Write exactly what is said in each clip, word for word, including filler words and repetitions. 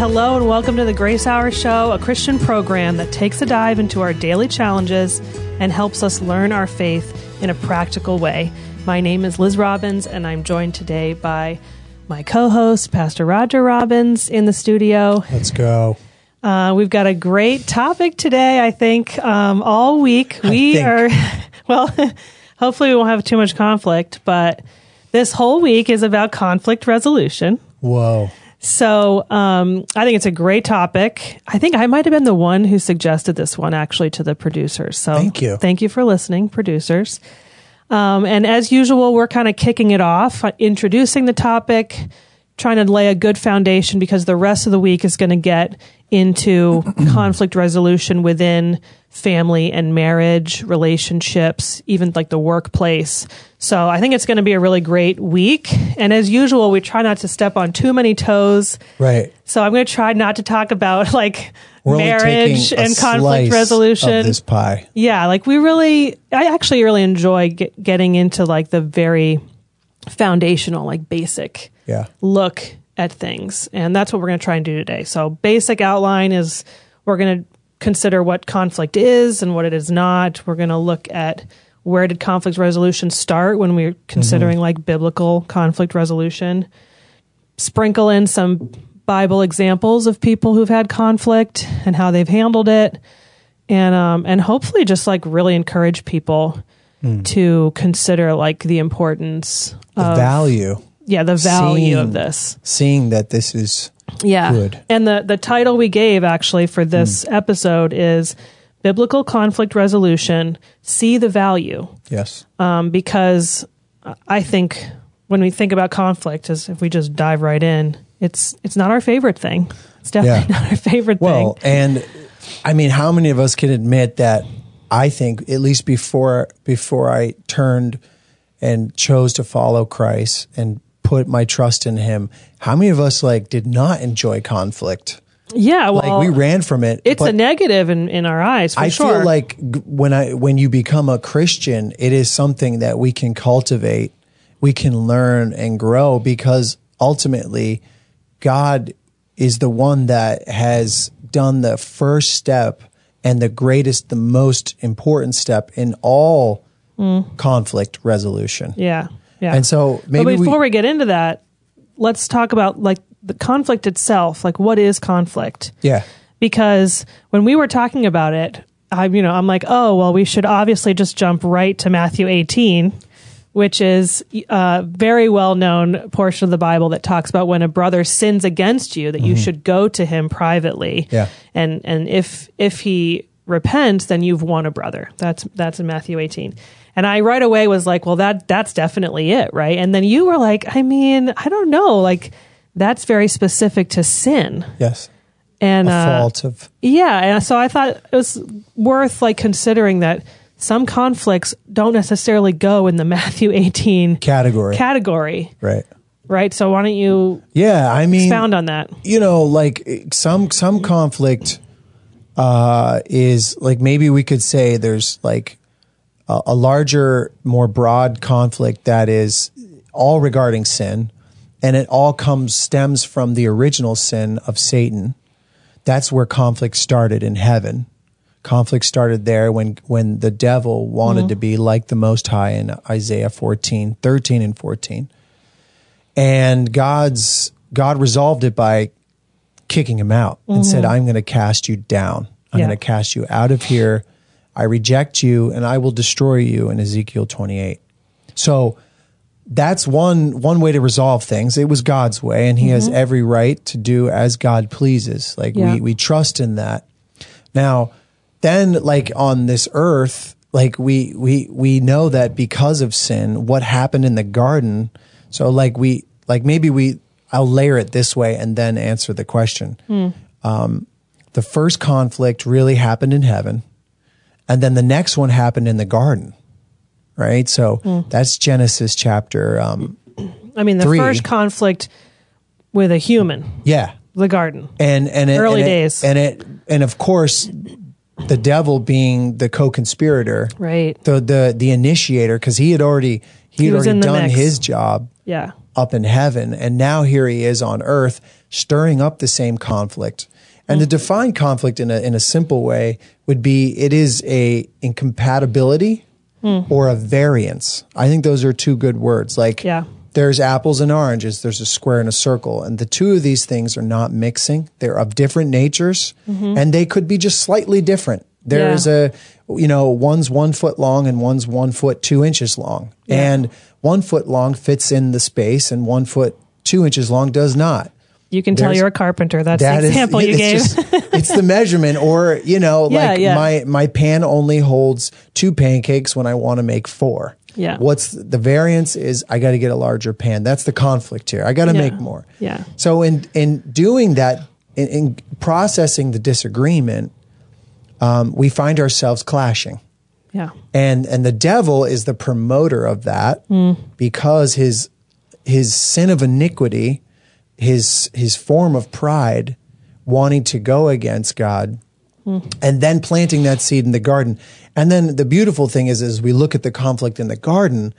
Hello and welcome to the Grace Hour Show, a Christian program that takes a dive into our daily challenges and helps us learn our faith in a practical way. My name is Liz Robbins, and I'm joined today by my co-host, Pastor Roger Robbins, in the studio. Let's go. Uh, we've got a great topic today, I think. Um, all week, we think. are, well, hopefully we won't have too much conflict, but this whole week is about conflict resolution. Whoa. So um, I think it's a great topic. I think I might have been the one who suggested this one actually to the producers. So thank you. Thank you for listening, producers. Um, and as usual, we're kind of kicking it off, uh, introducing the topic, trying to lay a good foundation because the rest of the week is going to get into conflict resolution within family and marriage, relationships, even like the workplace. So I think it's going to be a really great week. And as usual, we try not to step on too many toes. Right. So I'm going to try not to talk about like We're marriage and conflict resolution. Of this pie. Yeah, like we really, I actually really enjoy get, getting into like the very foundational, like basic yeah. look at things. And that's what we're going to try and do today. So basic outline is we're going to consider what conflict is and what it is not. We're going to look at where did conflict resolution start when we're considering mm-hmm. like biblical conflict resolution. Sprinkle in some Bible examples of people who've had conflict and how they've handled it. And um, and hopefully just like really encourage people mm. to consider like the importance the of value. Yeah, the value seeing, of this. Seeing that this is yeah. good. And the, the title we gave actually for this mm. episode is Biblical Conflict Resolution, See the Value. Yes. Um, because I think when we think about conflict, as if we just dive right in, it's it's not our favorite thing. It's definitely yeah. not our favorite well, thing. And I mean, how many of us can admit that I think, at least before before I turned and chose to follow Christ and put my trust in him, how many of us like did not enjoy conflict? Yeah, well, like we ran from it. It's a negative in, in our eyes, for I sure. feel like when I when you become a Christian, it is something that we can cultivate, we can learn and grow, because ultimately God is the one that has done the first step and the greatest, the most important step in all mm. conflict resolution. Yeah. Yeah. And so maybe but before we, we get into that, let's talk about like the conflict itself. Like, what is conflict? Yeah. Because when we were talking about it, I, you know, I'm like, oh, well, we should obviously just jump right to Matthew eighteen, which is a very well-known portion of the Bible that talks about when a brother sins against you, that mm-hmm. you should go to him privately. Yeah. And and if if he repents, then you've won a brother. That's that's in Matthew eighteen. And I right away was like, well, that that's definitely it, right? And then you were like, I mean, I don't know, like that's very specific to sin. Yes. And a uh, fault of yeah, and so I thought it was worth like considering that some conflicts don't necessarily go in the Matthew eighteen category. Category. Right. Right. So why don't you Yeah, I mean expound on that? You know, like some some conflict uh, is like, maybe we could say there's like a, a larger, more broad conflict that is all regarding sin, and it all comes stems from the original sin of Satan. That's where conflict started in heaven. Conflict started there when, when the devil wanted mm-hmm. to be like the Most High in Isaiah fourteen, thirteen and fourteen. And God's God resolved it by kicking him out mm-hmm. and said, I'm going to cast you down. I'm yeah. going to cast you out of here. I reject you and I will destroy you in Ezekiel twenty-eight. So that's one one way to resolve things. It was God's way, and he mm-hmm. has every right to do as God pleases. Like yeah. we, we trust in that. Now, then like on this earth, like we we we know that because of sin, what happened in the garden. So like we like maybe we I'll layer it this way and then answer the question. Mm. Um, the first conflict really happened in heaven, and then the next one happened in the garden. Right, so mm. that's Genesis chapter. Um, I mean, the three. first conflict with a human. Yeah, the garden. And and it, early and it, days, and it and of course, the devil being the co-conspirator, right? The the the initiator, because he had already he had he already done mix. his job. Yeah. up in heaven. And now here he is on earth stirring up the same conflict. And mm. to define conflict in a, in a simple way would be, it is a incompatibility mm. or a variance. I think those are two good words. Like yeah. there's apples and oranges, there's a square and a circle. And the two of these things are not mixing. They're of different natures mm-hmm. and they could be just slightly different. There's yeah. a, you know, one's one foot long and one's one foot, two inches long. Yeah. And one foot long fits in the space and one foot, two inches long does not. You can tell There's, you're a carpenter. That's that the example is, you gave. Just, it's the measurement or, you know, yeah, like yeah. my, my pan only holds two pancakes when I want to make four. Yeah. What's the variance is I got to get a larger pan. That's the conflict here. I got to yeah. make more. Yeah. So in, in doing that, in, in processing the disagreement, Um, we find ourselves clashing. Yeah. And and the devil is the promoter of that mm. because his his sin of iniquity, his his form of pride, wanting to go against God, mm. and then planting that seed in the garden. And then the beautiful thing is, as we look at the conflict in the garden,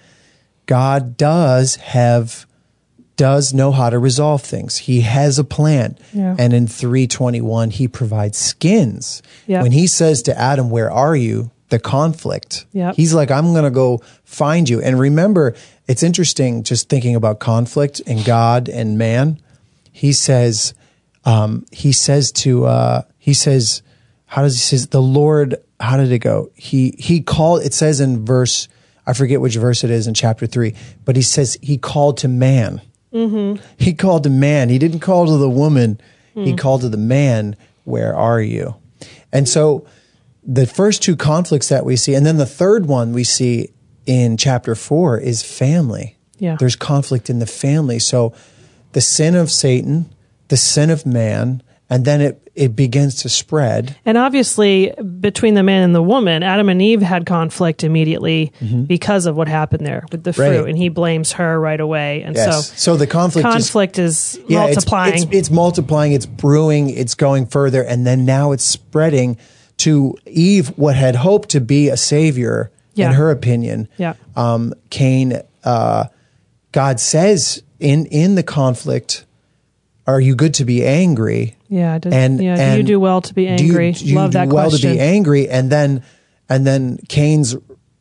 God does have does know how to resolve things. He has a plan. Yeah. And in three twenty-one, he provides skins. Yep. When he says to Adam, where are you? The conflict. Yep. He's like, I'm going to go find you. And remember, it's interesting just thinking about conflict and God and man. He says, um, he says to, uh, he says, how does he says the Lord, how did it go? He, he called, it says in verse, I forget which verse it is in chapter three, but he says he called to man. Mm-hmm. He called to man. He didn't call to the woman. Mm. He called to the man, where are you? And so the first two conflicts that we see, and then the third one we see in chapter four is family. Yeah. There's conflict in the family. So the sin of Satan, the sin of man, and then it, it begins to spread. And obviously, between the man and the woman, Adam and Eve had conflict immediately mm-hmm. because of what happened there with the fruit, right. and he blames her right away. And yes. so, so the conflict, conflict just, is yeah, multiplying. It's, it's, it's multiplying, it's brewing, it's going further, and then now it's spreading to Eve, what had hoped to be a savior, yeah. in her opinion. Yeah. Um, Cain, uh, God says in, in the conflict, are you good to be angry? Yeah, does, and, yeah. and do you do well to be angry? Do you, do you Love do that well question. to be angry? And then, and then Cain's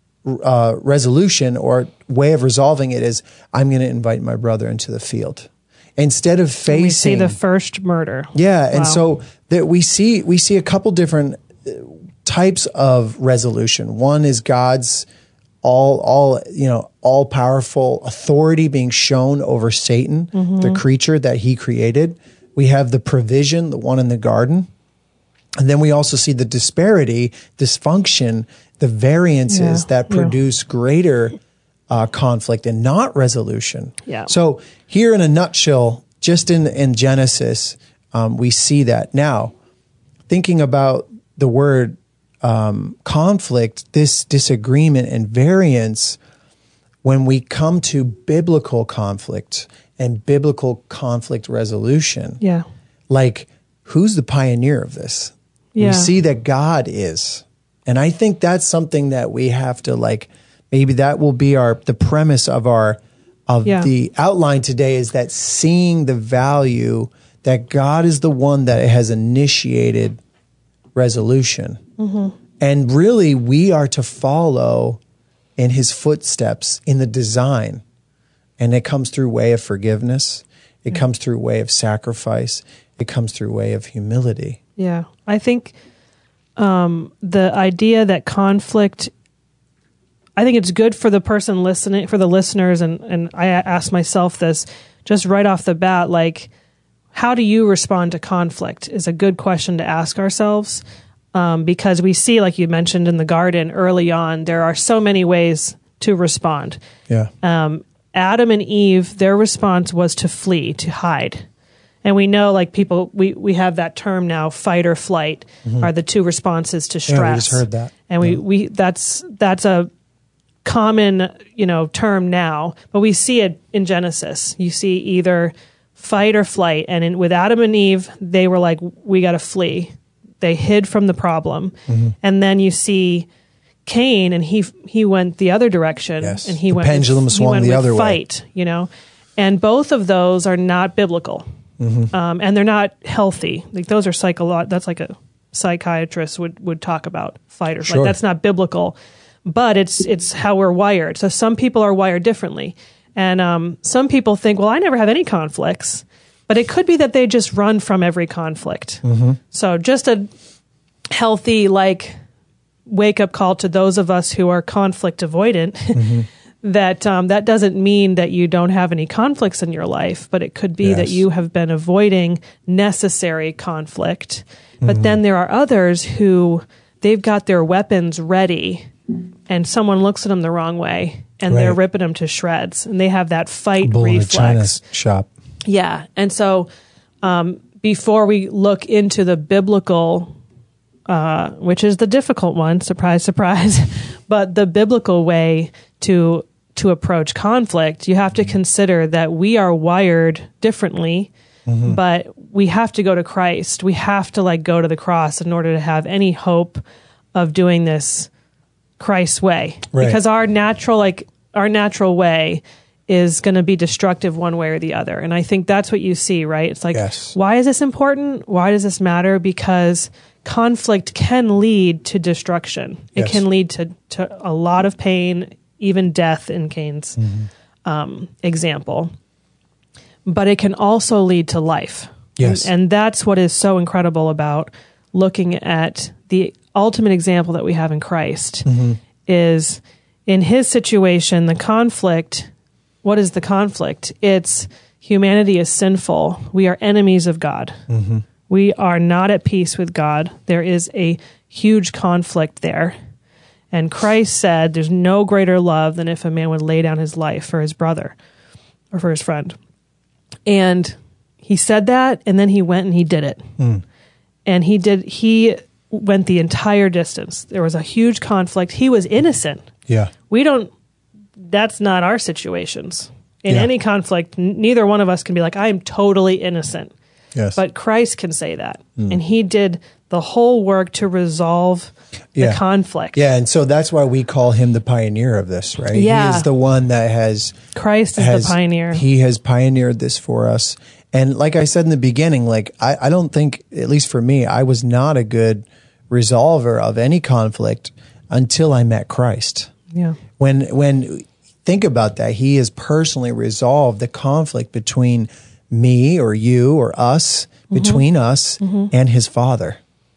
uh, resolution or way of resolving it is, I'm going to invite my brother into the field instead of facing. And we see the first murder. Yeah, wow. and so that we see we see a couple different types of resolution. One is God's all all you know all powerful authority being shown over Satan, mm-hmm. the creature that he created. We have the provision, the one in the garden. And then we also see the disparity, dysfunction, the variances yeah. that produce yeah. greater uh, conflict and not resolution. Yeah. So here in a nutshell, just in, in Genesis, um, we see that. Now, thinking about the word um, conflict, this disagreement and variance, when we come to biblical conflict and biblical conflict resolution, yeah, like who's the pioneer of this? Yeah. We see that God is. And I think that's something that we have to like, maybe that will be our, the premise of our, of yeah. the outline today is that seeing the value that God is the one that has initiated resolution. Mm-hmm. And really we are to follow in his footsteps in the design. And it comes through way of forgiveness. It yeah. comes through way of sacrifice. It comes through way of humility. Yeah. I think um, the idea that conflict, I think it's good for the person listening, for the listeners, and, and I ask myself this just right off the bat, like, how do you respond to conflict is a good question to ask ourselves. Um, because we see, like you mentioned in the garden early on, there are so many ways to respond. Yeah. Um, Adam and Eve, their response was to flee, to hide. And we know, like people, we, we have that term now, fight or flight, mm-hmm. are the two responses to stress. Yeah, we just heard that. And yeah. we, we that's that's a common, you know, term now, but we see it in Genesis. You see either fight or flight. And in, with Adam and Eve, they were like, we got to flee. They hid from the problem. Mm-hmm. And then you see Cain, and he he went the other direction. Yes. And he the went pendulum with, swung he went the with other fight, way. You know, And both of those are not biblical. Mm-hmm. Um, and they're not healthy. Like those are psycholo- that's like a psychiatrist would, would talk about fighters. Sure. Like that's not biblical, but it's it's how we're wired. So some people are wired differently. And um, some people think, well, I never have any conflicts. But it could be that they just run from every conflict. Mm-hmm. So just a healthy, like, wake-up call to those of us who are conflict avoidant, mm-hmm. that um, that doesn't mean that you don't have any conflicts in your life, but it could be yes. that you have been avoiding necessary conflict. But mm-hmm. then there are others who, they've got their weapons ready, and someone looks at them the wrong way, and right. they're ripping them to shreds, and they have that fight Bull reflex. In a China shop. Yeah. And so um, before we look into the biblical, uh, which is the difficult one, surprise, surprise, but the biblical way to to approach conflict, you have to consider that we are wired differently, mm-hmm. but we have to go to Christ. We have to like go to the cross in order to have any hope of doing this Christ's way. Right. Because our natural, like our natural way is going to be destructive one way or the other. And I think that's what you see, right? It's like, yes. why is this important? Why does this matter? Because conflict can lead to destruction. It yes. can lead to, to a lot of pain, even death in Cain's mm-hmm. um, example. But it can also lead to life. Yes. And, and that's what is so incredible about looking at the ultimate example that we have in Christ mm-hmm. is in his situation, the conflict. What is the conflict? It's humanity is sinful. We are enemies of God. Mm-hmm. We are not at peace with God. There is a huge conflict there. And Christ said there's no greater love than if a man would lay down his life for his brother or for his friend. And he said that, and then he went and he did it. Mm. And he did, he went the entire distance. There was a huge conflict. He was innocent. Yeah. We don't, that's not our situations. In yeah. any conflict, n- neither one of us can be like, I am totally innocent. Yes. But Christ can say that. Mm. And he did the whole work to resolve yeah. the conflict. Yeah, and so that's why we call him the pioneer of this, right? Yeah. He is the one that has... Christ is has, the pioneer. He has pioneered this for us. And like I said in the beginning, like I, I don't think, at least for me, I was not a good resolver of any conflict until I met Christ. Yeah. When when think about that, he has personally resolved the conflict between me or you or us, mm-hmm. between us mm-hmm. and his Father.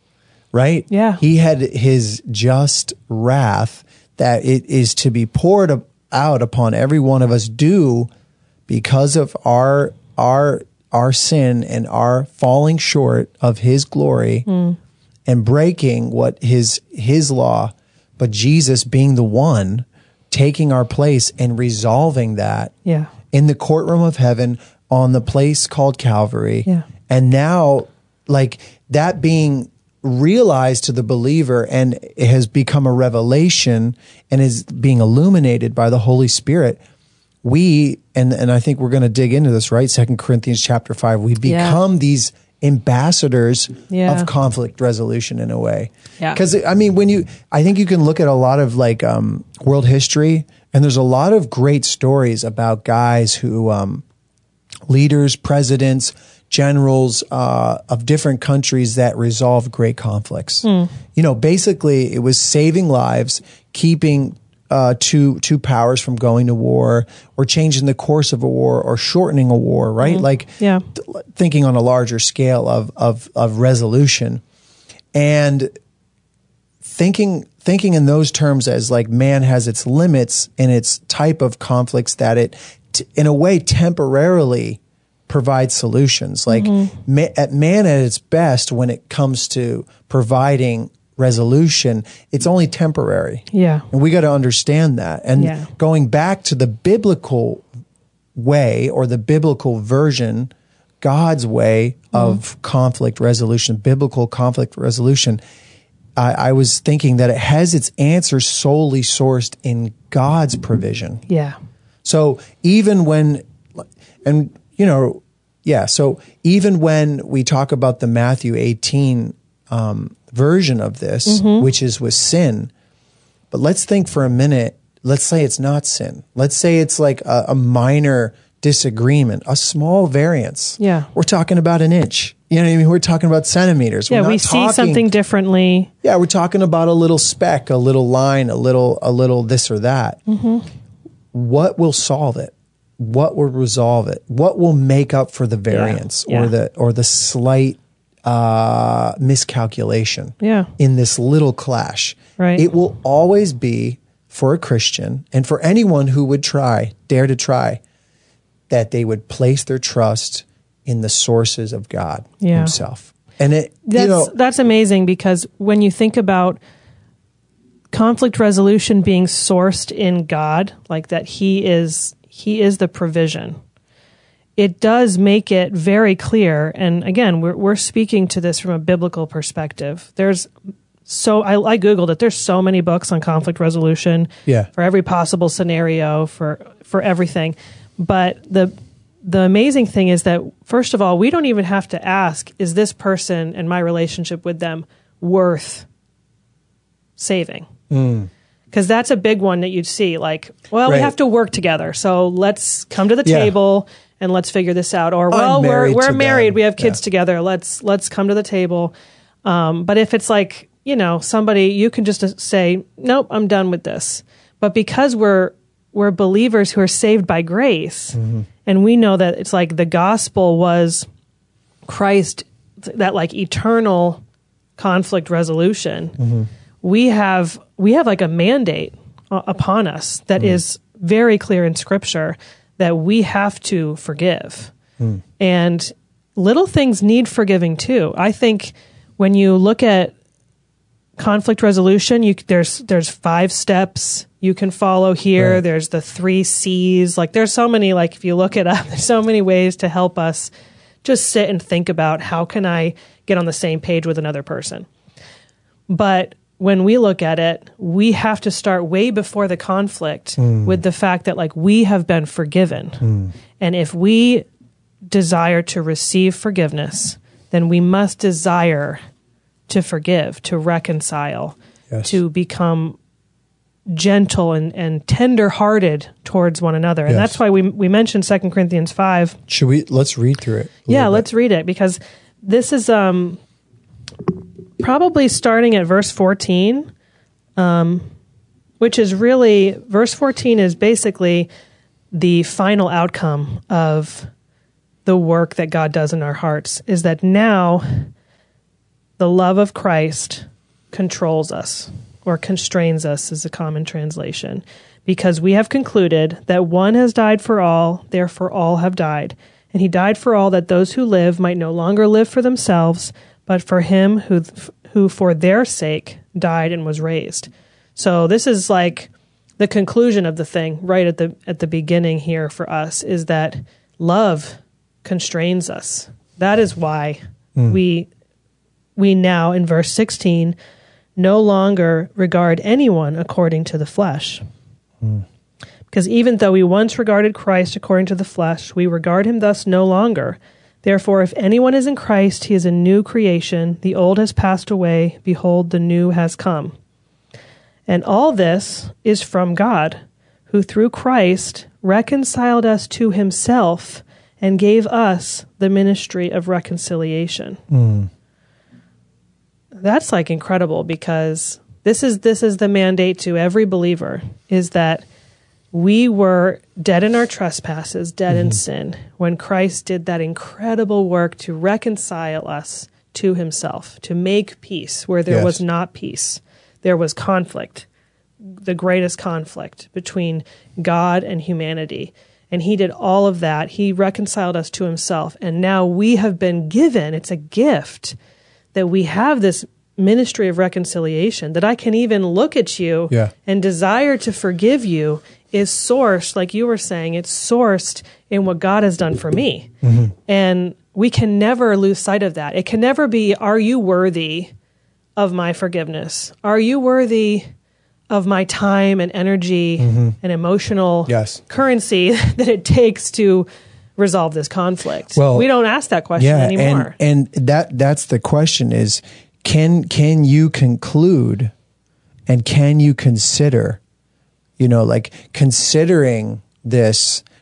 Right? Yeah. He had his just wrath that it is to be poured out upon every one of us due because of our our our sin and our falling short of his glory mm. and breaking what his his law, but Jesus being the one taking our place and resolving that yeah. in the courtroom of heaven on the place called Calvary. Yeah. And now, like, that being realized to the believer and it has become a revelation and is being illuminated by the Holy Spirit, we, and, and I think we're going to dig into this, right? Second Corinthians chapter five, we become yeah. these ambassadors yeah. of conflict resolution in a way. Yeah. Because, I mean, when you, I think you can look at a lot of like um, world history, and there's a lot of great stories about guys who, um, leaders, presidents, generals uh, of different countries that resolved great conflicts. Mm. You know, basically, it was saving lives, keeping uh, two two powers from going to war, or changing the course of a war, or shortening a war. Right, mm. like yeah. th- thinking on a larger scale of of of resolution, and thinking thinking in those terms as like man has its limits and its type of conflicts that it, t- in a way, temporarily provide solutions. Like mm-hmm. ma- at man at its best, when it comes to providing resolution, it's only temporary. Yeah. And we got to understand that. And yeah. going back to the biblical way or the biblical version, God's way mm-hmm. of conflict resolution, biblical conflict resolution, I, I was thinking that it has its answer solely sourced in God's provision. Yeah. So even when, and you know, yeah. So even when we talk about the Matthew eighteen um, version of this, mm-hmm. which is with sin, but let's think for a minute. Let's say it's not sin. Let's say it's like a, a minor disagreement, a small variance. Yeah. We're talking about an inch. You know what I mean? We're talking about centimeters. Yeah, We're not we see talking, something differently. Yeah, we're talking about a little speck, a little line, a little, a little this or that. Mm-hmm. What will solve it? What will resolve it? What will make up for the variance Yeah. or Yeah. the or the slight uh, miscalculation Yeah. in this little clash? Right. It will always be for a Christian and for anyone who would try, dare to try, that they would place their trust in the sources of God Yeah. himself. And it, That's you know, that's amazing, because when you think about conflict resolution being sourced in God, like that he is he is the provision, it does make it very clear. And again, we're we're speaking to this from a biblical perspective. There's so I, I Googled it. There's so many books on conflict resolution Yeah. for every possible scenario, for for everything. But the the amazing thing is that, first of all, we don't even have to ask, is this person and my relationship with them worth saving? Because that's a big one that you'd see. Like, well, Right. we have to work together, so let's come to the Yeah. table and let's figure this out. Or, well, I'm we're married we're to married, them. we have kids Yeah. together. Let's let's come to the table. Um, but if it's like, you know, somebody, you can just say, nope, I'm done with this. But because we're we're believers who are saved by grace, Mm-hmm. and we know that it's like the gospel was Christ, that like eternal conflict resolution. Mm-hmm. We have we have like a mandate uh, upon us that Mm. is very clear in Scripture, that we have to forgive. Mm. And little things need forgiving too. I think when you look at conflict resolution, you there's there's five steps you can follow here. Right. There's the three C's. Like there's so many, like if you look it up, there's so many ways to help us just sit and think about, how can I get on the same page with another person? But when we look at it, we have to start way before the conflict Mm. with the fact that like we have been forgiven. Mm. And if we desire to receive forgiveness, then we must desire to forgive, to reconcile, Yes. to become gentle and, and tender-hearted towards one another. And Yes. that's why we we mentioned Second Corinthians five. Should we, let's read through it. a Yeah, little bit. let's read it, because this is um, probably starting at verse fourteen, um, which is really, verse fourteen is basically the final outcome of the work that God does in our hearts, is that now the love of Christ controls us, or constrains us is a common translation, because we have concluded that one has died for all, therefore all have died. And he died for all, that those who live might no longer live for themselves, but for him who who for their sake died and was raised. So this is like the conclusion of the thing right at the at the beginning here for us, is that love constrains us. That is why Mm. we we now, in verse sixteen, no longer regard anyone according to the flesh. Mm. Because even though we once regarded Christ according to the flesh, we regard him thus no longer. Therefore, if anyone is in Christ, he is a new creation. The old has passed away. Behold, the new has come. And all this is from God, who through Christ reconciled us to himself and gave us the ministry of reconciliation. Mm. That's like incredible, because this is this is the mandate to every believer, is that we were dead in our trespasses, dead in sin, when Christ did that incredible work to reconcile us to himself, to make peace where there Yes. was not peace. There was conflict, the greatest conflict between God and humanity. And he did all of that. He reconciled us to himself. And now we have been given, it's a gift, that we have this ministry of reconciliation, that I can even look at you Yeah. and desire to forgive you is sourced, like you were saying, it's sourced in what God has done for me. Mm-hmm. And we can never lose sight of that. It can never be, are you worthy of my forgiveness? Are you worthy of my time and energy and emotional Yes. currency that it takes to resolve this conflict? Well, we don't ask that question Yeah, anymore. and and that that's the question: is can can you conclude, and can you consider, you know, like considering this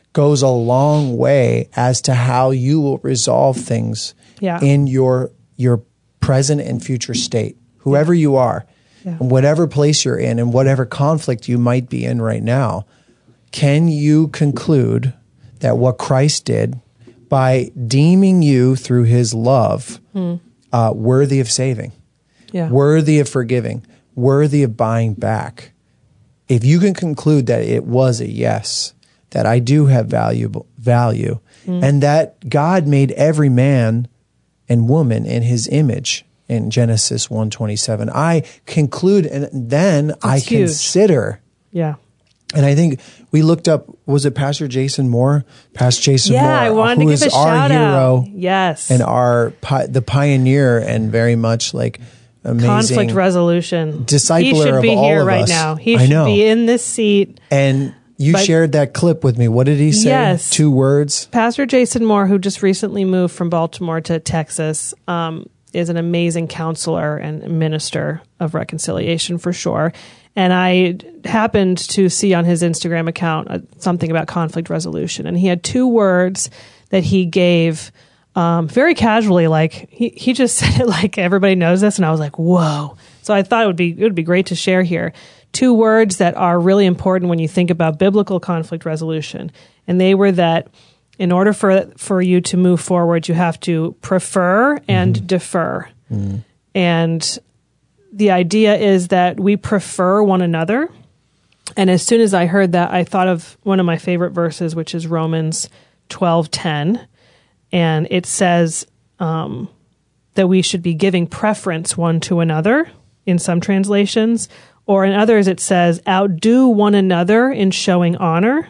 goes a long way as to how you will resolve things Yeah. in your your present and future state, whoever you are, Yeah. and whatever place you're in, and whatever conflict you might be in right now. Can you conclude that what Christ did by deeming you through his love Hmm. uh, worthy of saving, Yeah. worthy of forgiving, worthy of buying back? If you can conclude that it was a yes, that I do have valuable value, Mm. and that God made every man and woman in his image in Genesis one twenty-seven, I conclude, and then I huge. consider, Yeah. and I think we looked up, was it Pastor Jason Moore? Pastor Jason Yeah, Moore, I wanted who to is give a our shout hero out. Yes. and our pi- the pioneer, and very much like amazing Conflict resolution. discipler He should of be all here of right us. now. He I should know. be in this seat. And you But- shared that clip with me. What did he say? Yes. Two words. Pastor Jason Moore, who just recently moved from Baltimore to Texas, um, is an amazing counselor and minister of reconciliation for sure. And I happened to see on his Instagram account uh, something about conflict resolution. And he had two words that he gave um, very casually. Like he, he just said it like everybody knows this. And I was like, whoa. So I thought it would be, it would be great to share here. Two words that are really important when you think about biblical conflict resolution. And they were that in order for for you to move forward, you have to prefer and mm-hmm. defer. Mm-hmm. And the idea is that we prefer one another. And as soon as I heard that, I thought of one of my favorite verses, which is Romans twelve ten. And it says um, that we should be giving preference one to another in some translations. Or in others, it says, outdo one another in showing honor.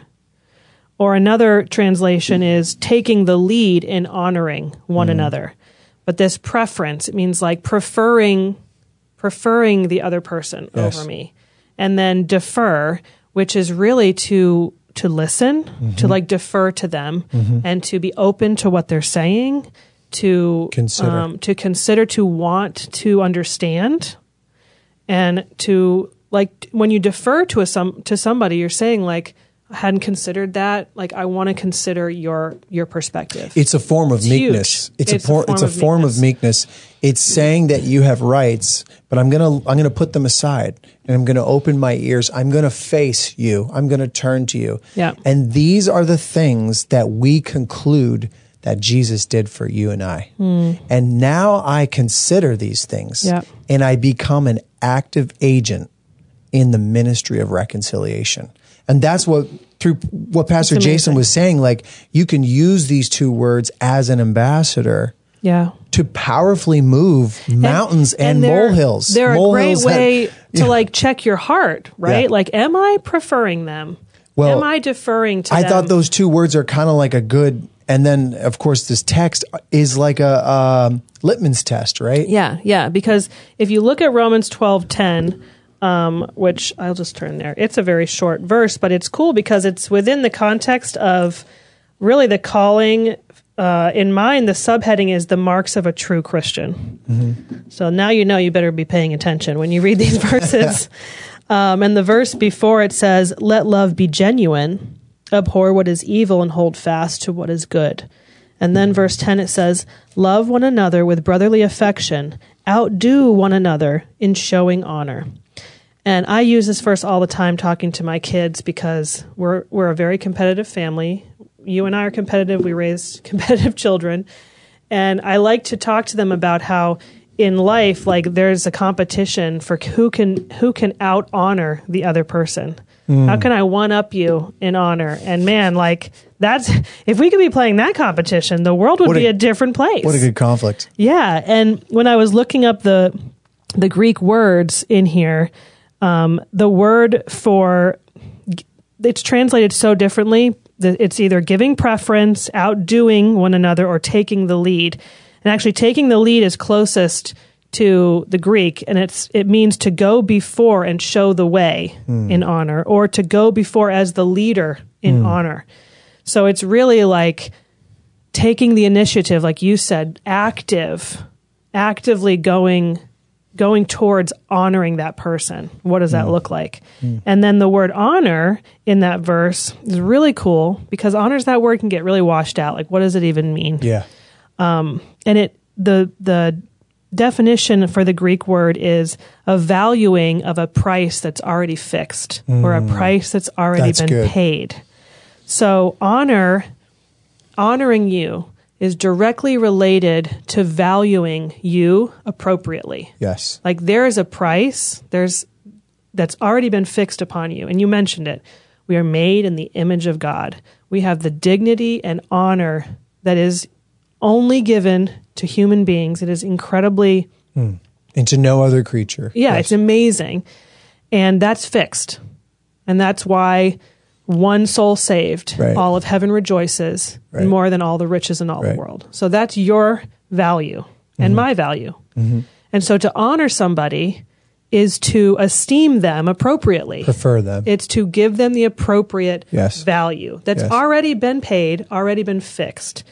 Or another translation is taking the lead in honoring one mm. another. But this preference, it means like preferring preferring the other person yes. over me. And then defer, which is really to to listen, mm-hmm. to like defer to them mm-hmm. and to be open to what they're saying, to consider, um, to consider, to want to understand. And to like when you defer to a some to somebody, you're saying like, I hadn't considered that. Like I want to consider your your perspective. It's a form of it's meekness. Huge. It's, it's a, por- a form it's a of form meekness. of meekness. It's saying that you have rights, but I'm gonna I'm gonna put them aside, and I'm gonna open my ears. I'm gonna face you. I'm gonna turn to you. Yeah. And these are the things that we conclude that Jesus did for you and I. Mm. And now I consider these things, yeah. and I become an active agent in the ministry of reconciliation. And that's what, through what Pastor Jason was saying, like you can use these two words as an ambassador yeah. to powerfully move mountains and, and, and they're, molehills. They're Mole a great way have, to yeah. like check your heart, right? Yeah. Like, am I preferring them? Well, am I deferring to I them? thought those two words are kind of like a good, and then of course this text is like a um, litmus test, right? Yeah, yeah. Because if you look at Romans twelve ten, um, which I'll just turn there, it's a very short verse, but it's cool because it's within the context of really the calling. Uh, in mine, the subheading is the marks of a true Christian. Mm-hmm. So now you know you better be paying attention when you read these verses. um, and the verse before it says, "Let love be genuine, abhor what is evil, and hold fast to what is good." And then verse ten, it says, "Love one another with brotherly affection, outdo one another in showing honor." And I use this verse all the time talking to my kids because we're we're a very competitive family. You and I are competitive. We raised competitive children. And I like to talk to them about how in life, like there's a competition for who can who can out honor the other person. Mm. How can I one up you in honor? And man, like that's if we could be playing that competition, the world would what be a, a different place. What a good conflict. Yeah. And when I was looking up the the Greek words in here, um, the word for it's translated so differently. It's either giving preference, outdoing one another, or taking the lead. And actually, taking the lead is closest to the Greek, and it's it means to go before and show the way mm. in honor, or to go before as the leader in mm. honor. So it's really like taking the initiative, like you said, active, actively going going towards honoring that person. What does that Mm. look like? Mm. And then the word honor in that verse is really cool because honors, that word can get really washed out. Like, what does it even mean? Yeah. Um, and it, the, the definition for the Greek word is a valuing of a price that's already fixed mm. or a price that's already that's been good. paid. So honor, honoring you is directly related to valuing you appropriately. Yes. Like there is a price there's that's already been fixed upon you. And you mentioned it. We are made in the image of God. We have the dignity and honor that is only given to human beings. It is incredibly... Mm. And to no other creature. Yeah, yes. It's amazing. And that's fixed. And that's why one soul saved, right. all of heaven rejoices, right. more than all the riches in all right. the world. So that's your value and mm-hmm. my value. Mm-hmm. And so to honor somebody is to esteem them appropriately. Prefer them. It's to give them the appropriate yes. value that's yes. already been paid, already been fixed.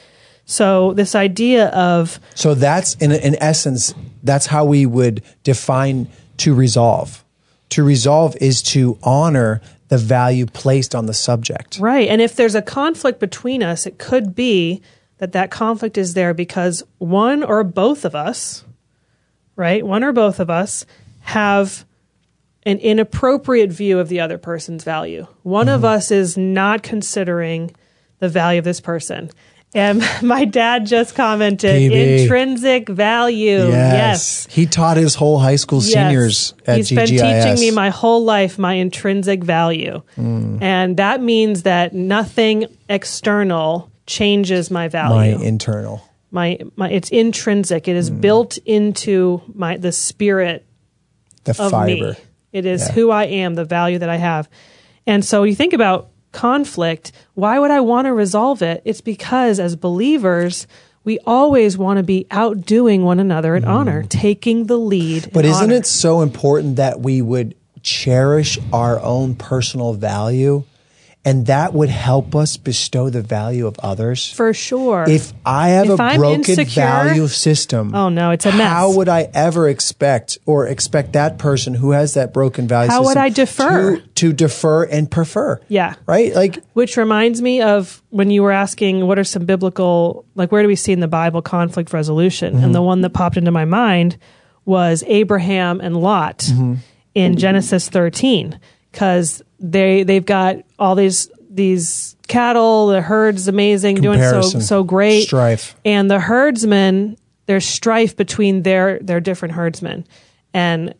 So this idea of... So that's, in, in essence, that's how we would define to resolve. To resolve is to honor the value placed on the subject. Right. And if there's a conflict between us, it could be that that conflict is there because one or both of us, right, one or both of us have an inappropriate view of the other person's value. One mm-hmm. of us is not considering the value of this person. And my dad just commented, P B. Intrinsic value. Yes. Yes. He taught his whole high school seniors yes. at He's G G I S. been teaching me my whole life my intrinsic value. Mm. And that means that nothing external changes my value. My internal. My my it's intrinsic. It is mm. built into my the spirit the of fiber. me. It is yeah. who I am, the value that I have. And so you think about conflict, why would I want to resolve it? It's because as believers, we always want to be outdoing one another in mm. honor, taking the lead. But in isn't honor. it so important that we would cherish our own personal value? And that would help us bestow the value of others. For sure. If I have if a I'm broken insecure, value system, oh no, it's a mess. How would I ever expect or expect that person who has that broken value how system would I defer? To, to defer and prefer? Yeah. Right? Like, which reminds me of when you were asking what are some biblical, like where do we see in the Bible conflict resolution? Mm-hmm. And the one that popped into my mind was Abraham and Lot mm-hmm. in Genesis thirteen. Because they they've got all these these cattle, the herd's amazing, Comparison. doing so so great. Strife. And the herdsmen, there's strife between their their different herdsmen. And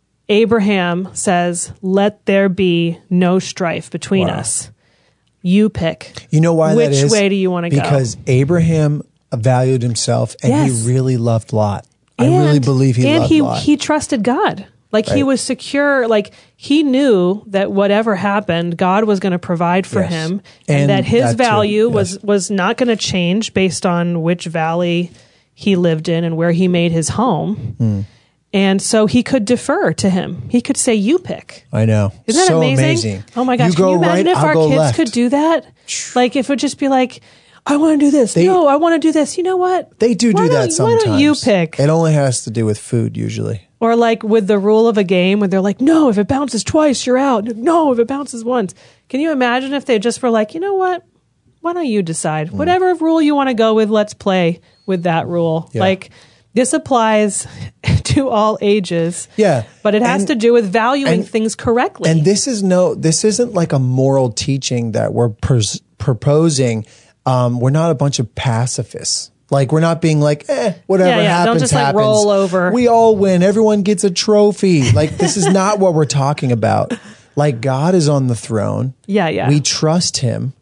Abraham says, "Let there be no strife between wow. us. You pick. You know why Which that is? way do you want to go?" Because Abraham valued himself and yes. he really loved Lot. And, I really believe he and loved he, Lot. he trusted God. Like right. he was secure, like he knew that whatever happened, God was going to provide for yes. him, and, and that his that value yes. was was not going to change based on which valley he lived in and where he made his home. Mm. And so he could defer to him. He could say, "You pick." I know. Isn't that so amazing? amazing? Oh my gosh! You Can you go imagine right, if I'll our go kids left. could do that? Like if it would just be like, I want to do this. They, no, I want to do this. You know what? They do why do that sometimes. Why don't you pick? It only has to do with food usually. Or like with the rule of a game where they're like, no, if it bounces twice, you're out. No, if it bounces once. Can you imagine if they just were like, you know what? Why don't you decide? Mm. Whatever rule you want to go with, let's play with that rule. Yeah. Like this applies to all ages. Yeah. But it has and, to do with valuing and, things correctly. And this is no, this isn't like a moral teaching that we're pers- proposing. Um, we're not a bunch of pacifists. Like we're not being like, eh, whatever yeah, yeah. happens, Don't just happens. Like roll over. We all win. Everyone gets a trophy. Like this is not what we're talking about. Like God is on the throne. Yeah, yeah. We trust him.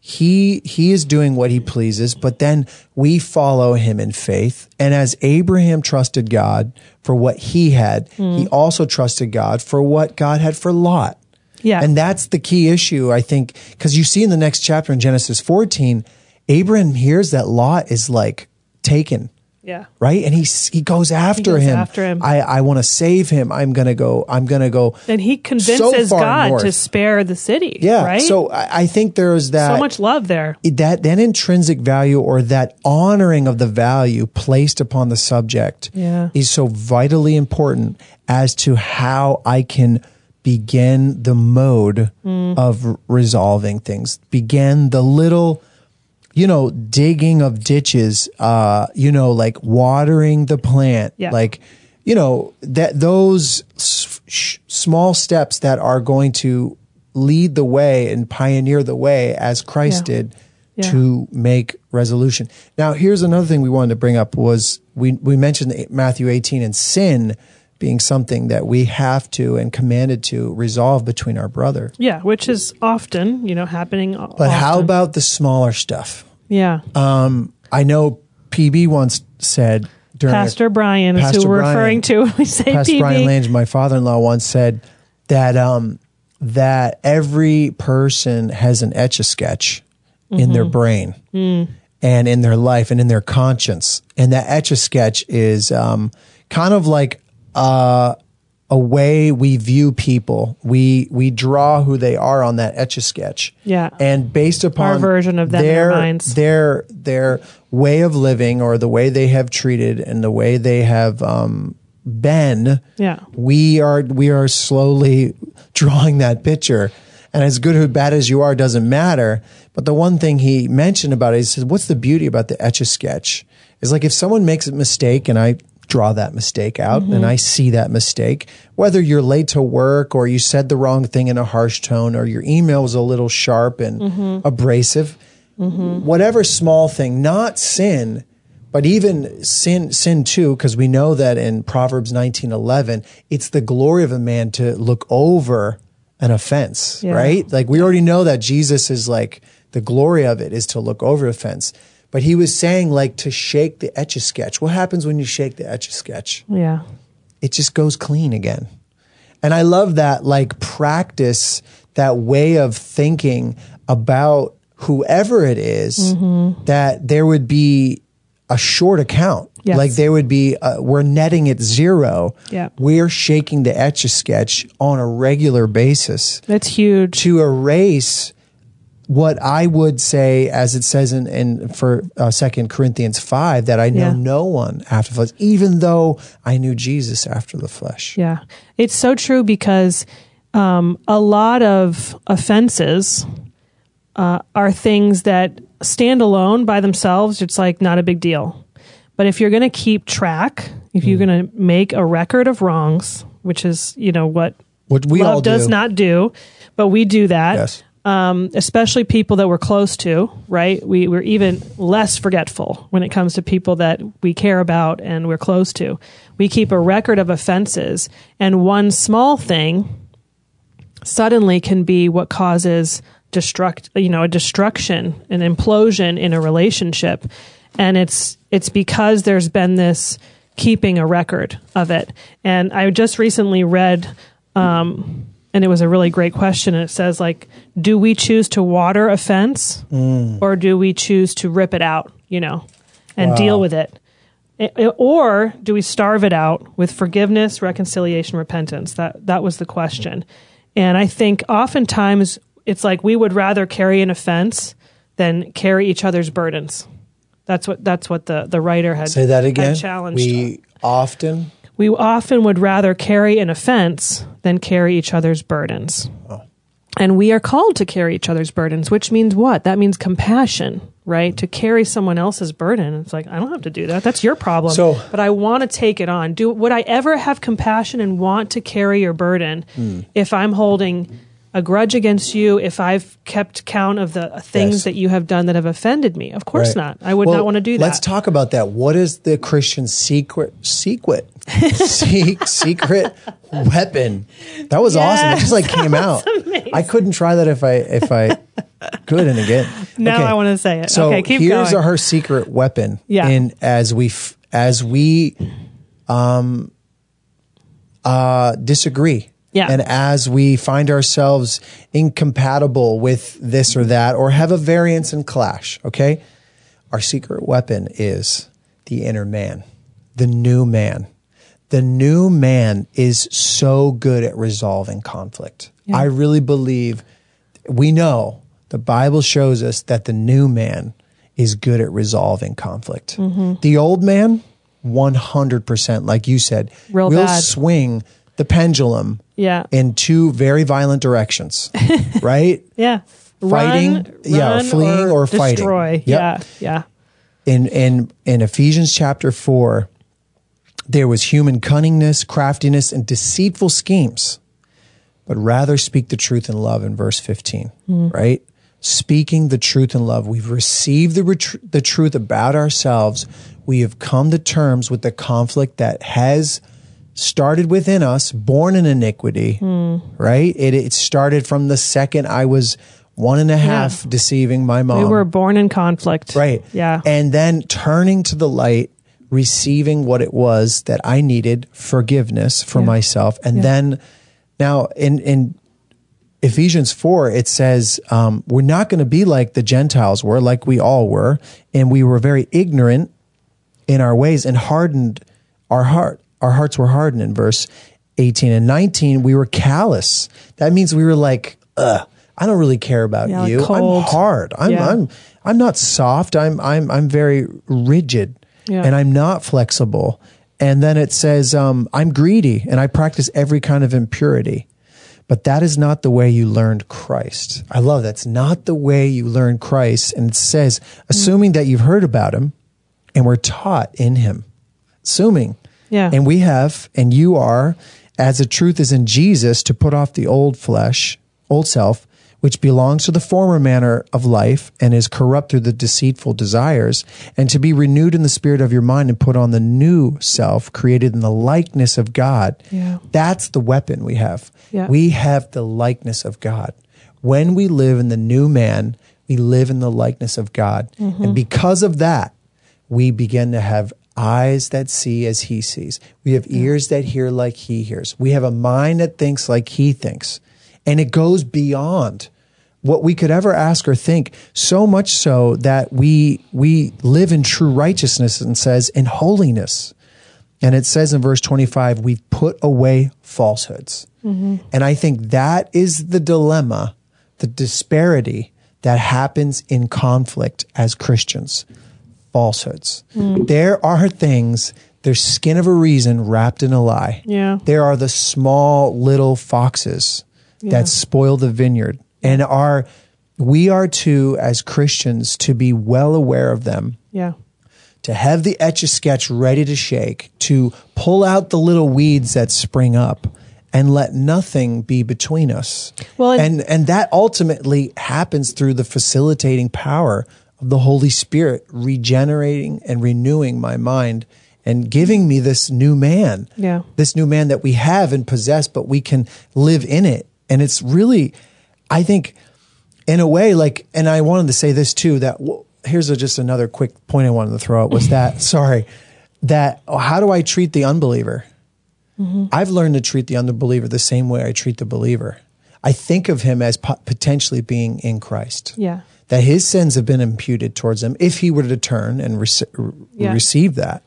He he is doing what he pleases, but then we follow him in faith. And as Abraham trusted God for what he had, mm. he also trusted God for what God had for Lot. Yeah. And that's the key issue, I think, because you see in the next chapter in Genesis fourteen, Abraham hears that Lot is like taken. Yeah. Right. And he, he goes after he goes him. After him. I, I want to save him. I'm going to go, I'm going to go. And he convinces so God north. to spare the city. Yeah. Right. So I, I think there's that. So much love there. That, that intrinsic value or that honoring of the value placed upon the subject yeah. is so vitally important as to how I can begin the mode mm. of r- resolving things, begin the little, you know, digging of ditches, uh, you know, like watering the plant, yeah. like, you know, that those s- sh- small steps that are going to lead the way and pioneer the way as Christ yeah. did yeah. to make resolution. Now, here's another thing we wanted to bring up was we, we mentioned Matthew eighteen and sin being something that we have to and commanded to resolve between our brother. Yeah, which is often, you know, happening. But often. how about the smaller stuff? Yeah. Um, I know P B once said during Pastor a, Brian Pastor is who we're Brian, referring to when we say Pastor P B. Brian Lange, my father-in-law, once said that um, that every person has an Etch-a-Sketch mm-hmm. in their brain mm. and in their life and in their conscience. And that Etch-a-Sketch is um, kind of like Uh, a way we view people. We we draw who they are on that Etch-a-Sketch. Yeah. And based upon our version of them their, in our minds. their their way of living or the way they have treated and the way they have um, been, yeah. we are we are slowly drawing that picture. And as good or bad as you are doesn't matter. But the one thing he mentioned about it, he said, what's the beauty about the Etch-a-Sketch? Is like if someone makes a mistake and I draw that mistake out mm-hmm. and I see that mistake, whether you're late to work or you said the wrong thing in a harsh tone or your email was a little sharp and mm-hmm. abrasive, mm-hmm. whatever small thing, not sin, but even sin, sin too, because we know that in Proverbs nineteen eleven, it's the glory of a man to look over an offense, yeah. right? Like we already know that Jesus is like, the glory of it is to look over offense. But he was saying like to shake the Etch-a-Sketch. What happens when you shake the Etch-a-Sketch? Yeah. It just goes clean again. And I love that like practice, that way of thinking about whoever it is, mm-hmm. that there would be a short account. Yes. Like there would be, uh, we're netting at zero. Yeah. We're shaking the Etch-a-Sketch on a regular basis. That's huge. To erase what I would say, as it says in, in for uh, Second Corinthians five, that I know yeah. no one after the flesh, even though I knew Jesus after the flesh. Yeah, it's so true because um, a lot of offenses uh, are things that stand alone by themselves. It's like not a big deal. But if you're going to keep track, if mm. you're going to make a record of wrongs, which is, you know, what, what we love all do. does not do, but we do that. Yes. Um, especially people that we're close to, right? We, we're even less forgetful when it comes to people that we care about and we're close to. We keep a record of offenses, and one small thing suddenly can be what causes destruct, you know, a destruction, an implosion in a relationship. And it's it's because there's been this keeping a record of it. And I just recently read. Um, And it was a really great question. And it says, like, do we choose to water offense mm. or do we choose to rip it out, you know, and wow. deal with it? It, it? Or do we starve it out with forgiveness, reconciliation, repentance? That that was the question. And I think oftentimes it's like we would rather carry an offense than carry each other's burdens. That's what that's what the, the writer had, Say that again. had challenged. We often... We often would rather carry an offense than carry each other's burdens. Oh. And we are called to carry each other's burdens, which means what? That means compassion, right? To carry someone else's burden. It's like, I don't have to do that. That's your problem. So, but I want to take it on. Do Would I ever have compassion and want to carry your burden mm. if I'm holding a grudge against you, if I've kept count of the things yes. that you have done that have offended me? Of course right. not. I would well, not want to do that. Let's talk about that. What is the Christian secret, secret, Se- secret weapon? That was yes, awesome. It just like came out. Amazing. I couldn't try that if I if I could. And again, now okay. I want to say it. So okay, keep here's going. her secret weapon. Yeah. In as we f- as we um uh disagree. Yeah. And as we find ourselves incompatible with this or that, or have a variance and clash, okay? Our secret weapon is the inner man, the new man. The new man is so good at resolving conflict. Yeah. I really believe, we know, the Bible shows us that the new man is good at resolving conflict. Mm-hmm. The old man, one hundred percent, like you said, Real will bad. swing the pendulum yeah. in two very violent directions, right? Yeah. Fighting, run, yeah, run fleeing or, or fighting. Destroy. Yep. Yeah, yeah. In, in, in Ephesians chapter four, there was human cunningness, craftiness, and deceitful schemes, but rather speak the truth in love in verse fifteen, mm. right? Speaking the truth in love. We've received the, ret- the truth about ourselves. We have come to terms with the conflict that has started within us, born in iniquity, mm. right? It, it started from the second I was one and a half yeah. deceiving my mom. We were born in conflict. Right. Yeah. And then turning to the light, receiving what it was that I needed, forgiveness for yeah. myself. And yeah. then now in, in Ephesians four, it says, um, we're not going to be like the Gentiles were, like we all were. And we were very ignorant in our ways and hardened our heart. Our hearts were hardened in verse eighteen and nineteen. We were callous. That means we were like, ugh, I don't really care about yeah, you. Like cold. I'm hard. I'm, yeah. I'm, I'm not soft. I'm, I'm, I'm very rigid. Yeah. And I'm not flexible. And then it says, um, I'm greedy and I practice every kind of impurity. But that is not the way you learned Christ. I love that. It's not the way you learned Christ. And it says, assuming mm. that you've heard about him and were taught in him. Assuming. Yeah. And we have, and you are, as the truth is in Jesus, to put off the old flesh, old self, which belongs to the former manner of life and is corrupt through the deceitful desires, and to be renewed in the spirit of your mind and put on the new self created in the likeness of God. Yeah. That's the weapon we have. Yeah. We have the likeness of God. When we live in the new man, we live in the likeness of God. Mm-hmm. And because of that, we begin to have eyes that see as he sees. We have yeah. ears that hear like he hears. We have a mind that thinks like he thinks. And it goes beyond what we could ever ask or think, so much so that we we live in true righteousness, and says in holiness. And it says in verse twenty-five, we've put away falsehoods. Mm-hmm. And I think that is the dilemma, the disparity that happens in conflict as Christians. Falsehoods. Mm. There are things, there's skin of a reason wrapped in a lie. Yeah. There are the small little foxes yeah. that spoil the vineyard. And are we are to, as Christians, to be well aware of them. Yeah. To have the Etch-a-Sketch ready to shake, to pull out the little weeds that spring up, and let nothing be between us. Well, and, and and that ultimately happens through the facilitating power of the Holy Spirit, regenerating and renewing my mind and giving me this new man. Yeah. This new man that we have and possess, but we can live in it. And it's really, I think, in a way, like, and I wanted to say this too, that well, here's a, just another quick point I wanted to throw out was that, sorry, that oh, how do I treat the unbeliever? Mm-hmm. I've learned to treat the unbeliever the same way I treat the believer. I think of him as po- potentially being in Christ. Yeah. That his sins have been imputed towards him if he were to turn and rec- yeah. receive that.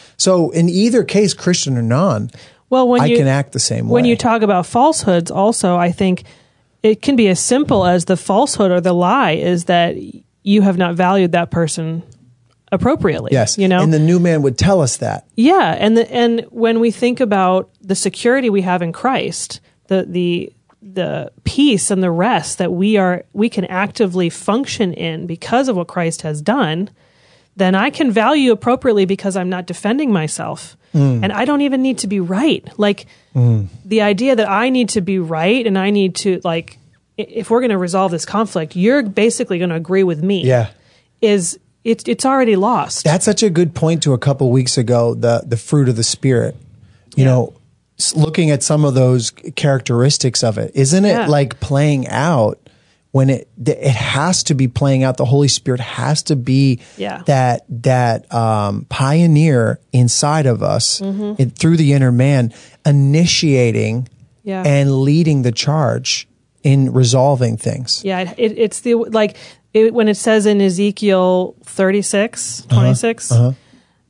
So in either case, Christian or non, well, when I you, can act the same way. When you talk about falsehoods also, I think it can be as simple as the falsehood or the lie is that you have not valued that person appropriately. Yes. You know? And the new man would tell us that. Yeah. And the, and when we think about the security we have in Christ, the, the, the peace and the rest that we are, we can actively function in because of what Christ has done, then I can value appropriately because I'm not defending myself. Mm. And I don't even need to be right. Like mm. the idea that I need to be right and I need to, like, if we're going to resolve this conflict, you're basically going to agree with me. Yeah. Is it's it's already lost. That's such a good point to a couple weeks ago, the the fruit of the Spirit. You yeah. know, looking at some of those characteristics of it. Isn't it yeah. like playing out when it it has to be playing out? The Holy Spirit has to be yeah. that that um, pioneer inside of us mm-hmm. it, through the inner man, initiating yeah. and leading the charge in resolving things. Yeah, it, it's the like it, when it says in Ezekiel thirty-six, twenty-six, uh-huh. Uh-huh.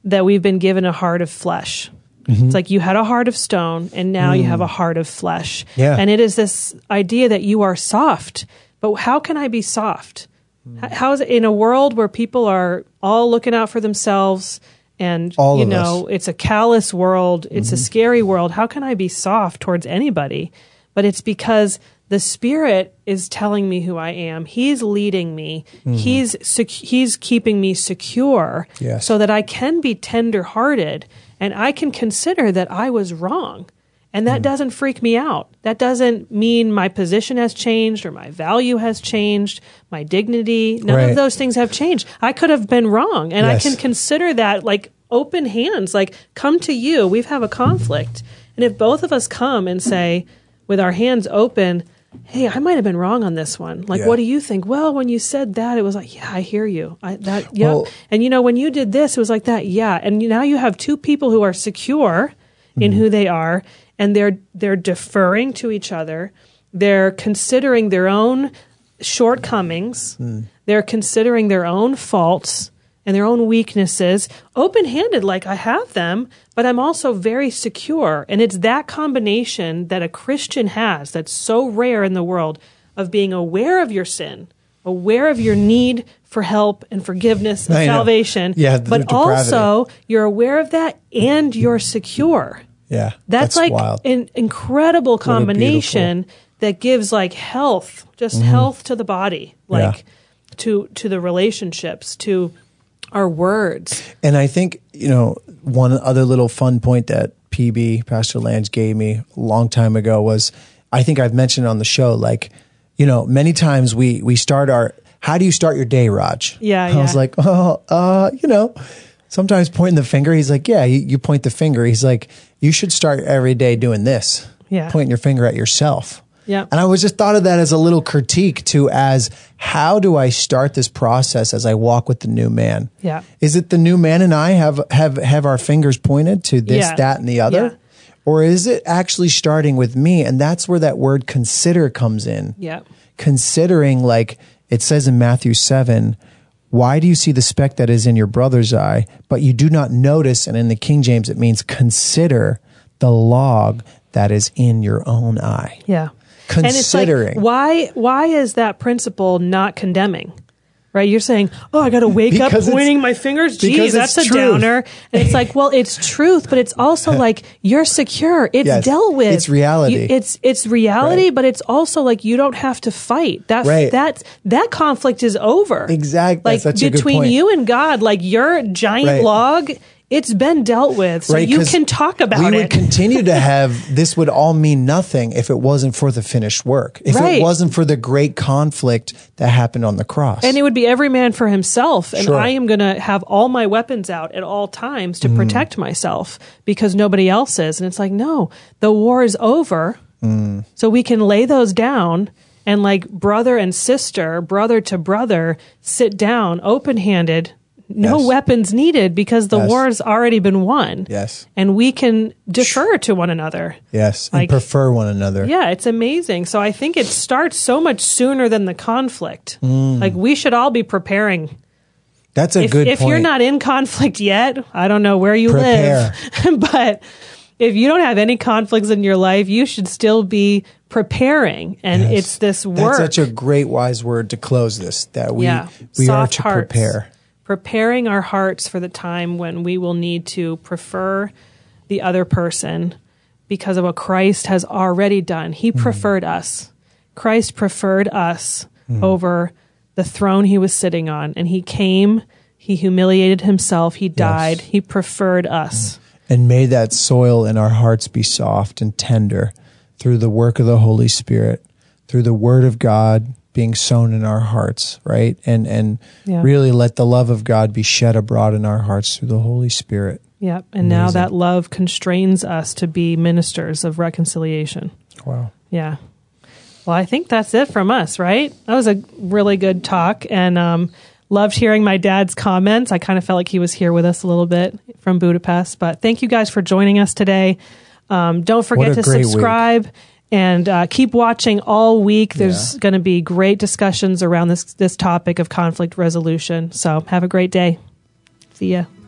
that we've been given a heart of flesh. Mm-hmm. It's like you had a heart of stone and now mm. you have a heart of flesh. Yeah. And it is this idea that you are soft. But how can I be soft? Mm. How is it in a world where people are all looking out for themselves and, all you of know, us. It's a callous world. It's mm-hmm. a scary world. How can I be soft towards anybody? But it's because the Spirit is telling me who I am. He's leading me. Mm-hmm. He's sec- he's keeping me secure yes. so that I can be tender-hearted and I can consider that I was wrong. And that mm. doesn't freak me out. That doesn't mean my position has changed or my value has changed, my dignity. None right. of those things have changed. I could have been wrong. And yes. I can consider that like open hands, like come to you. We have a conflict. And if both of us come and say with our hands open, hey, I might have been wrong on this one. Like, yeah. what do you think? Well, when you said that, it was like, yeah, I hear you. I, that, yeah. Well, and you know, when you did this, it was like that. Yeah. And now you have two people who are secure in mm-hmm. who they are, and they're, they're deferring to each other. They're considering their own shortcomings. Mm. They're considering their own faults and their own weaknesses, open-handed like I have them, but I'm also very secure. And it's that combination that a Christian has that's so rare in the world of being aware of your sin, aware of your need for help and forgiveness and I salvation, yeah, the but depravity. Also you're aware of that and you're secure. Yeah, that's, that's like wild. An incredible combination that gives like health, just mm-hmm. health to the body, like yeah. to to the relationships, to our words. And I think, you know, one other little fun point that P B, Pastor Lange, gave me a long time ago was, I think I've mentioned on the show, like, you know, many times we we start our, how do you start your day, Raj? Yeah, I yeah. was like, oh, uh, you know, sometimes pointing the finger. He's like, yeah, you, you point the finger. He's like, you should start every day doing this. Yeah. Pointing your finger at yourself. Yeah. And I was just thought of that as a little critique too, as how do I start this process as I walk with the new man? Yeah. Is it the new man and I have, have, have our fingers pointed to this, yeah. that, and the other? Yeah. Or is it actually starting with me? And that's where that word consider comes in. Yeah. Considering, like it says in Matthew seven, why do you see the speck that is in your brother's eye, but you do not notice? And in the King James, it means consider the log that is in your own eye. Yeah. Considering. And it's like, why, why is that principle not condemning? Right? You're saying, oh, I got to wake because up pointing my fingers. Geez, that's a truth. downer. And it's like, well, it's truth, but it's also like you're secure. It's yes, dealt with. It's reality. You, it's it's reality, right. but it's also like you don't have to fight. That right. that that conflict is over. Exactly. Like that's such between a good point. you and God, like your giant right. log, it's been dealt with, so right, you can talk about it. We would continue to have, this would all mean nothing if it wasn't for the finished work. If right. it wasn't for the great conflict that happened on the cross. And it would be every man for himself. And sure. I am going to have all my weapons out at all times to mm. protect myself because nobody else is. And it's like, no, the war is over. Mm. So we can lay those down and like brother and sister, brother to brother, sit down open-handed. No yes. weapons needed because the yes. war has already been won. Yes. And we can defer to one another. Yes. Like, and prefer one another. Yeah, it's amazing. So I think it starts so much sooner than the conflict. Mm. Like we should all be preparing. That's a if, good if point. If you're not in conflict yet, I don't know where you Prepare. live. But if you don't have any conflicts in your life, you should still be preparing. And yes. it's this work. That's such a great wise word to close this, that we, yeah. we are Soft to hearts. prepare. Preparing our hearts for the time when we will need to prefer the other person because of what Christ has already done. He mm. preferred us. Christ preferred us mm. over the throne he was sitting on. And he came, he humiliated himself, he died, yes. he preferred us. And may that soil in our hearts be soft and tender through the work of the Holy Spirit, through the Word of God being sown in our hearts, right? And and yeah. really let the love of God be shed abroad in our hearts through the Holy Spirit. Yep. And Amazing. Now that love constrains us to be ministers of reconciliation. Wow. Yeah. Well, I think that's it from us, right? That was a really good talk, and um, loved hearing my dad's comments. I kind of felt like he was here with us a little bit from Budapest. But thank you guys for joining us today. Um, don't forget to subscribe. Week. And uh, keep watching all week. There's yeah. going to be great discussions around this this topic of conflict resolution. So have a great day. See ya.